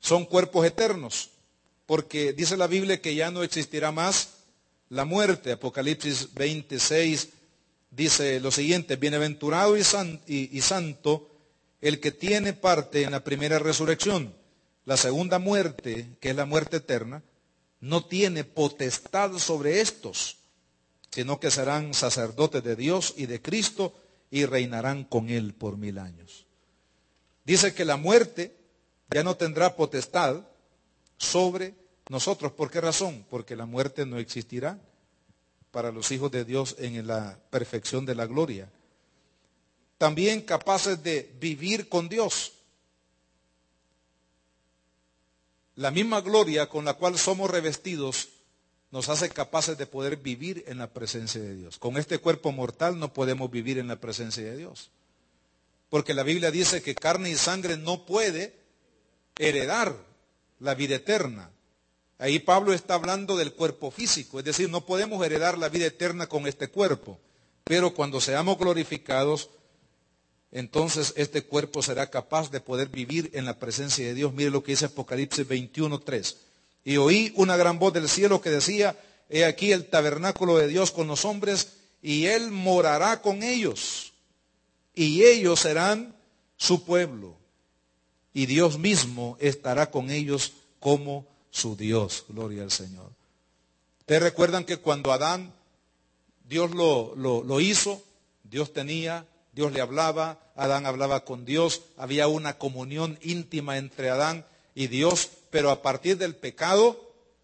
son cuerpos eternos, porque dice la Biblia que ya no existirá más la muerte. Apocalipsis veintiséis dice lo siguiente: bienaventurado y, san, y, y santo el que tiene parte en la primera resurrección. La segunda muerte, que es la muerte eterna, no tiene potestad sobre estos, sino que serán sacerdotes de Dios y de Cristo y reinarán con Él por mil años. Dice que la muerte ya no tendrá potestad sobre nosotros. ¿Por qué razón? Porque la muerte no existirá para los hijos de Dios en la perfección de la gloria. También capaces de vivir con Dios. La misma gloria con la cual somos revestidos nos hace capaces de poder vivir en la presencia de Dios. Con este cuerpo mortal no podemos vivir en la presencia de Dios. Porque la Biblia dice que carne y sangre no puede heredar la vida eterna. Ahí Pablo está hablando del cuerpo físico, es decir, no podemos heredar la vida eterna con este cuerpo. Pero cuando seamos glorificados, entonces este cuerpo será capaz de poder vivir en la presencia de Dios. Mire lo que dice Apocalipsis veintiuno, tres. Y oí una gran voz del cielo que decía: he aquí el tabernáculo de Dios con los hombres, y Él morará con ellos, y ellos serán su pueblo, y Dios mismo estará con ellos como su Dios. Gloria al Señor. Ustedes recuerdan que cuando Adán, Dios lo, lo, lo hizo, Dios tenía... Dios le hablaba, Adán hablaba con Dios, había una comunión íntima entre Adán y Dios, pero a partir del pecado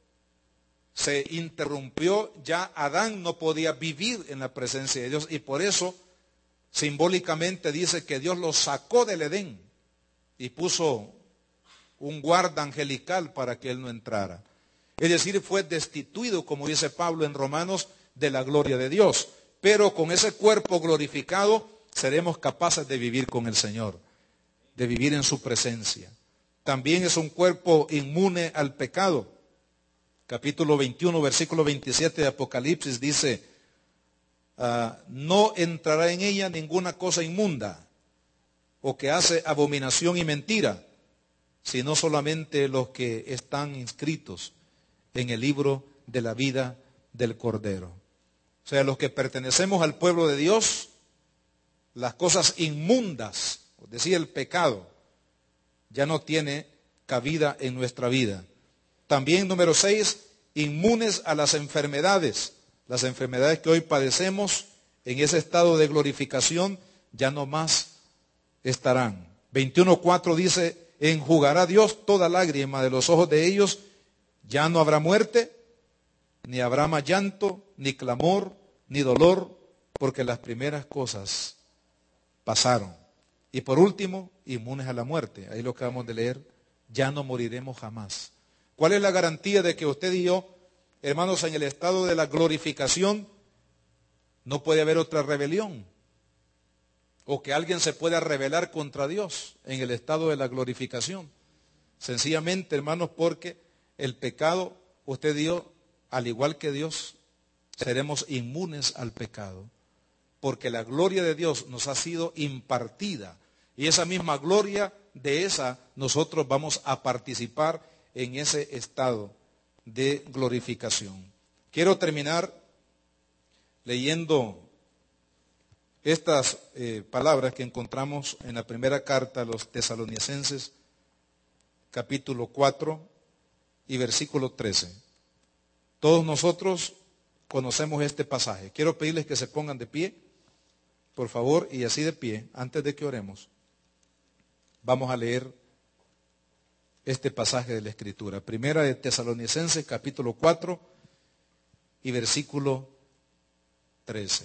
se interrumpió, ya Adán no podía vivir en la presencia de Dios y por eso simbólicamente dice que Dios lo sacó del Edén y puso un guarda angelical para que él no entrara. Es decir, fue destituido, como dice Pablo en Romanos, de la gloria de Dios, pero con ese cuerpo glorificado seremos capaces de vivir con el Señor, de vivir en su presencia. También es un cuerpo inmune al pecado. Capítulo veintiuno, versículo veintisiete de Apocalipsis dice: uh, no entrará en ella ninguna cosa inmunda o que hace abominación y mentira, sino solamente los que están inscritos en el libro de la vida del Cordero. O sea, los que pertenecemos al pueblo de Dios, las cosas inmundas, es decir, el pecado, ya no tiene cabida en nuestra vida. También, número seis, inmunes a las enfermedades. Las enfermedades que hoy padecemos en ese estado de glorificación ya no más estarán. veintiuno cuatro dice: enjugará Dios toda lágrima de los ojos de ellos, ya no habrá muerte, ni habrá más llanto, ni clamor, ni dolor, porque las primeras cosas pasaron. Y por último, inmunes a la muerte. Ahí lo acabamos de leer: ya no moriremos jamás. ¿Cuál es la garantía de que usted y yo, hermanos, en el estado de la glorificación, no puede haber otra rebelión? O que alguien se pueda rebelar contra Dios en el estado de la glorificación. Sencillamente, hermanos, porque el pecado, usted y yo, al igual que Dios, seremos inmunes al pecado. Porque la gloria de Dios nos ha sido impartida. Y esa misma gloria, de esa nosotros vamos a participar en ese estado de glorificación. Quiero terminar leyendo estas eh, palabras que encontramos en la primera carta a los Tesalonicenses, capítulo cuatro y versículo trece. Todos nosotros conocemos este pasaje. Quiero pedirles que se pongan de pie, por favor, y así de pie, antes de que oremos, vamos a leer este pasaje de la Escritura. Primera de Tesalonicenses, capítulo cuatro y versículo trece.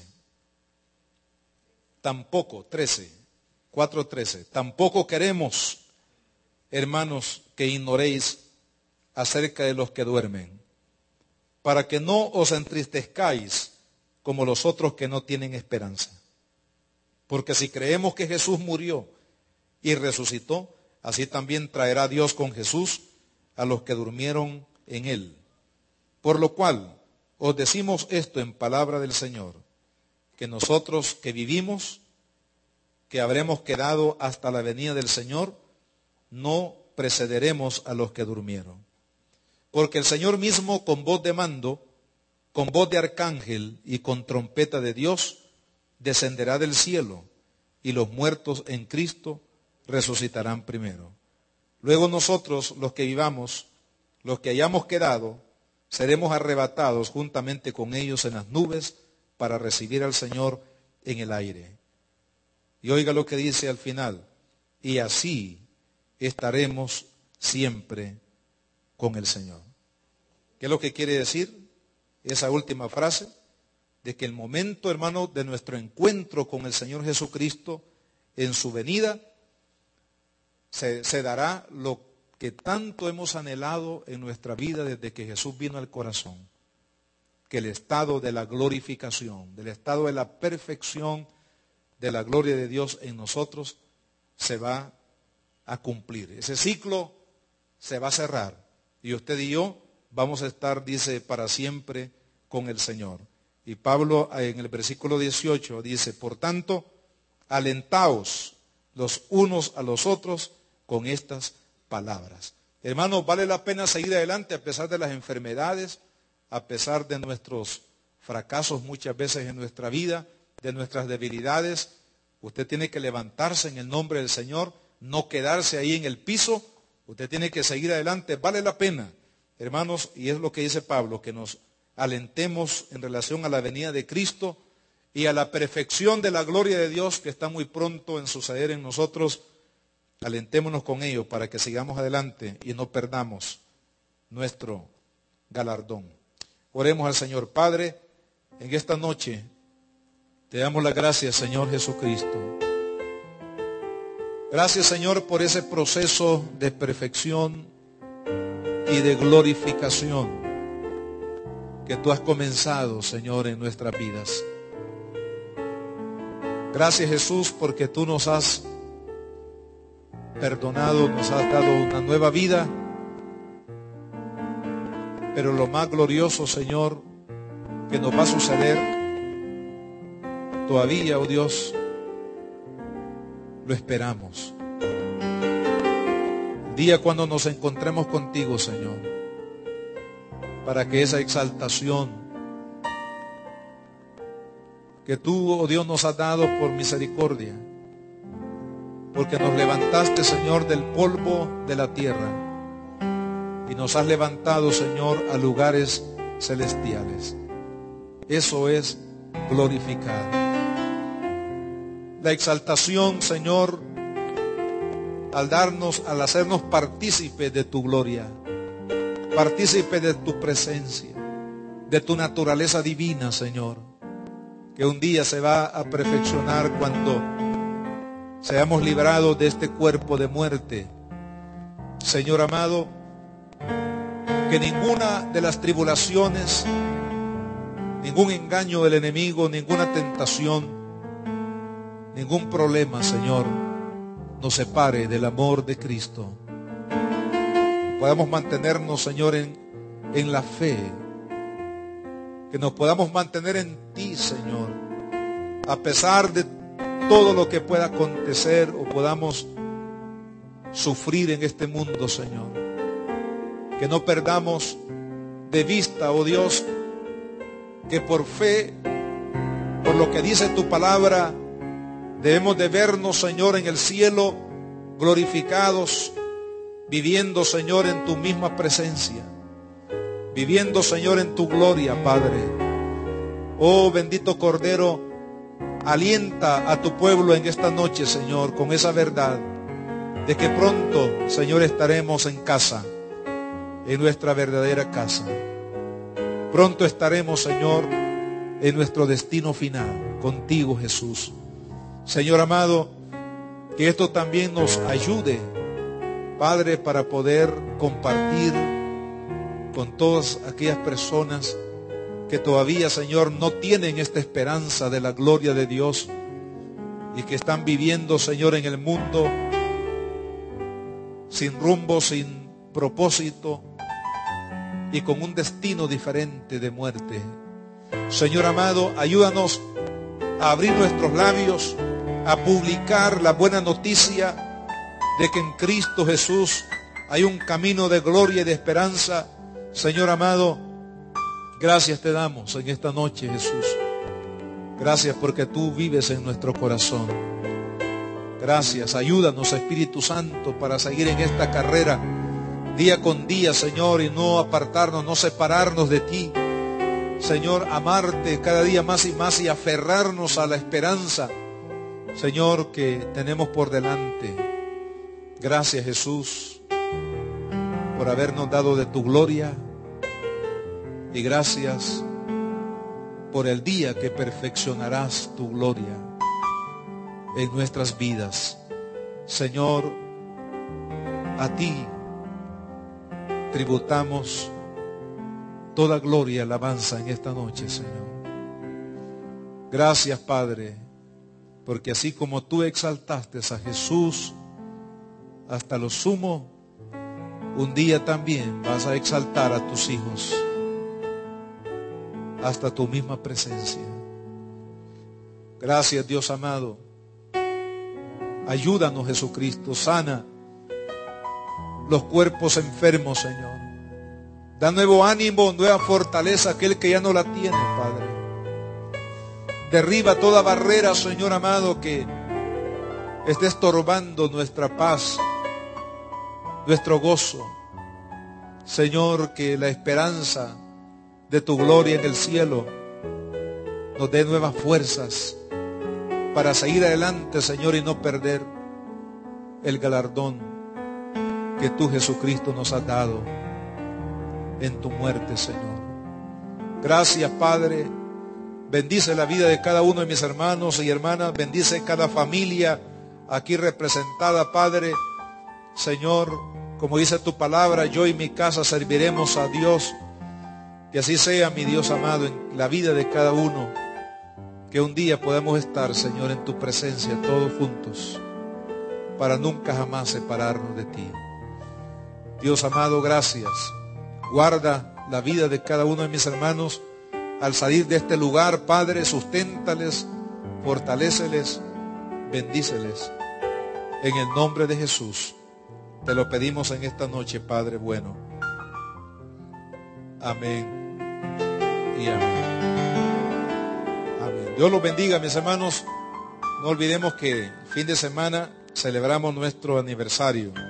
Tampoco, trece, cuatro trece, tampoco queremos, hermanos, que ignoréis acerca de los que duermen, para que no os entristezcáis como los otros que no tienen esperanza. Porque si creemos que Jesús murió y resucitó, así también traerá Dios con Jesús a los que durmieron en él. Por lo cual os decimos esto en palabra del Señor, que nosotros que vivimos, que habremos quedado hasta la venida del Señor, no precederemos a los que durmieron. Porque el Señor mismo, con voz de mando, con voz de arcángel y con trompeta de Dios, descenderá del cielo, y los muertos en Cristo resucitarán primero. Luego nosotros, los que vivamos, los que hayamos quedado, seremos arrebatados juntamente con ellos en las nubes para recibir al Señor en el aire. Y oiga lo que dice al final: y así estaremos siempre con el Señor. ¿Qué es lo que quiere decir esa última frase? De que el momento, hermano, de nuestro encuentro con el Señor Jesucristo en su venida, se, se dará lo que tanto hemos anhelado en nuestra vida desde que Jesús vino al corazón. Que el estado de la glorificación, del estado de la perfección de la gloria de Dios en nosotros se va a cumplir. Ese ciclo se va a cerrar y usted y yo vamos a estar, dice, para siempre con el Señor. Y Pablo en el versículo dieciocho dice: por tanto, alentaos los unos a los otros con estas palabras. Hermanos, vale la pena seguir adelante a pesar de las enfermedades, a pesar de nuestros fracasos muchas veces en nuestra vida, de nuestras debilidades. Usted tiene que levantarse en el nombre del Señor, no quedarse ahí en el piso. Usted tiene que seguir adelante, vale la pena, hermanos, y es lo que dice Pablo, que nos alentemos en relación a la venida de Cristo y a la perfección de la gloria de Dios que está muy pronto en suceder en nosotros. Alentémonos con ello para que sigamos adelante y no perdamos nuestro galardón. Oremos al Señor. Padre, en esta noche te damos las gracias, Señor Jesucristo. Gracias, Señor, por ese proceso de perfección y de glorificación que tú has comenzado, Señor, en nuestras vidas. Gracias, Jesús, porque tú nos has perdonado, nos has dado una nueva vida. Pero lo más glorioso, Señor, que nos va a suceder todavía, oh Dios, lo esperamos. El día cuando nos encontremos contigo, Señor, para que esa exaltación que tú, oh Dios, nos has dado por misericordia, porque nos levantaste, Señor, del polvo de la tierra y nos has levantado, Señor, a lugares celestiales. Eso es glorificar. La exaltación, Señor, al darnos, al hacernos partícipes de tu gloria, partícipes de tu presencia, de tu naturaleza divina, Señor, que un día se va a perfeccionar cuando seamos librados de este cuerpo de muerte. Señor amado, que ninguna de las tribulaciones, ningún engaño del enemigo, ninguna tentación, ningún problema, Señor, nos separe del amor de Cristo. Podamos mantenernos, Señor, en, en la fe, que nos podamos mantener en ti, Señor, a pesar de todo lo que pueda acontecer o podamos sufrir en este mundo, Señor. Que no perdamos de vista, oh Dios, que por fe, por lo que dice tu palabra, debemos de vernos, Señor, en el cielo, glorificados, viviendo, Señor, en tu misma presencia, viviendo, Señor, en tu gloria, Padre. Oh bendito Cordero, alienta a tu pueblo en esta noche, Señor, con esa verdad de que pronto, Señor, estaremos en casa, en nuestra verdadera casa. Pronto estaremos, Señor, en nuestro destino final, contigo, Jesús. Señor amado, que esto también nos ayude, Padre, para poder compartir con todas aquellas personas que todavía, Señor, no tienen esta esperanza de la gloria de Dios y que están viviendo, Señor, en el mundo sin rumbo, sin propósito y con un destino diferente de muerte. Señor amado, ayúdanos a abrir nuestros labios, a publicar la buena noticia de que en Cristo Jesús hay un camino de gloria y de esperanza. Señor amado, gracias te damos en esta noche, Jesús. Gracias porque tú vives en nuestro corazón. Gracias, ayúdanos, Espíritu Santo, para seguir en esta carrera día con día, Señor, y no apartarnos, no separarnos de ti. Señor, amarte cada día más y más y aferrarnos a la esperanza, Señor, que tenemos por delante. Gracias, Jesús, por habernos dado de tu gloria, y gracias por el día que perfeccionarás tu gloria en nuestras vidas. Señor, a ti tributamos toda gloria y alabanza en esta noche, Señor. Gracias, Padre, porque así como tú exaltaste a Jesús hasta lo sumo, un día también vas a exaltar a tus hijos hasta tu misma presencia. Gracias, Dios amado. Ayúdanos, Jesucristo, sana los cuerpos enfermos, Señor. Da nuevo ánimo, nueva fortaleza a aquel que ya no la tiene, Padre. Derriba toda barrera, Señor amado, que esté estorbando nuestra paz, nuestro gozo. Señor, que la esperanza de tu gloria en el cielo nos dé nuevas fuerzas para seguir adelante, Señor, y no perder el galardón que tú, Jesucristo, nos has dado en tu muerte, Señor. Gracias, Padre. Bendice la vida de cada uno de mis hermanos y hermanas. Bendice cada familia aquí representada, Padre. Señor, como dice tu palabra, yo y mi casa serviremos a Dios. Que así sea, mi Dios amado, en la vida de cada uno. Que un día podamos estar, Señor, en tu presencia todos juntos, para nunca jamás separarnos de ti. Dios amado, gracias. Guarda la vida de cada uno de mis hermanos al salir de este lugar, Padre. Susténtales, fortaléceles, bendíceles. En el nombre de Jesús te lo pedimos en esta noche, Padre bueno. Amén y amén. Amén. Dios los bendiga, mis hermanos. No olvidemos que el fin de semana celebramos nuestro aniversario.